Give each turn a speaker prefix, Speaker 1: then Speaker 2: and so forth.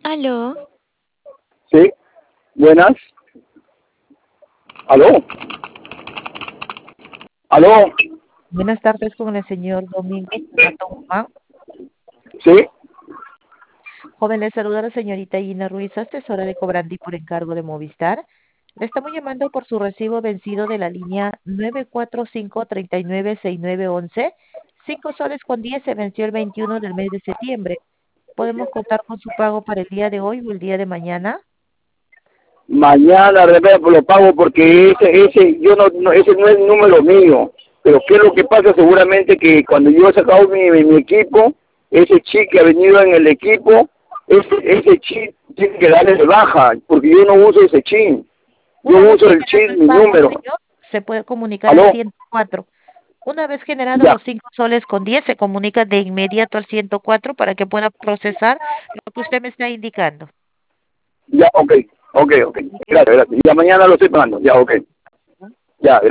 Speaker 1: Aló,
Speaker 2: Sí, buenas. ¿Aló? ¿Aló?
Speaker 3: Buenas tardes con el señor Domingo Serrato Guzmán.
Speaker 2: Sí,
Speaker 3: Joven, le saluda la señorita Gina Ruiz, asesora de cobrandi por encargo de Movistar. Le estamos llamando por su recibo vencido de la línea 945-396911. 5 soles con 10 se venció el 21 del mes de septiembre. ¿Podemos contar con su pago para el día de hoy o el día de mañana?
Speaker 2: mañana de repente lo pago porque yo ese no es el número mío. Pero qué es lo que pasa seguramente que cuando yo he sacado mi equipo, ese chip que ha venido en el equipo, ese chip tiene que darle de baja, porque yo no uso ese chip. Yo
Speaker 3: Una vez
Speaker 2: uso el
Speaker 3: generado
Speaker 2: chip,
Speaker 3: el
Speaker 2: mi
Speaker 3: pago,
Speaker 2: número.
Speaker 3: señor, se puede comunicar al
Speaker 2: ¿Aló?
Speaker 3: 104. Una vez generado
Speaker 2: Ya,
Speaker 3: los 5 soles con 10, se comunica de inmediato al 104 para que pueda procesar lo que usted me está indicando.
Speaker 2: ya, ok.
Speaker 3: ¿Ok?
Speaker 2: Gracias, gracias. Ya mañana lo estoy pagando. Ya, ok. Ya,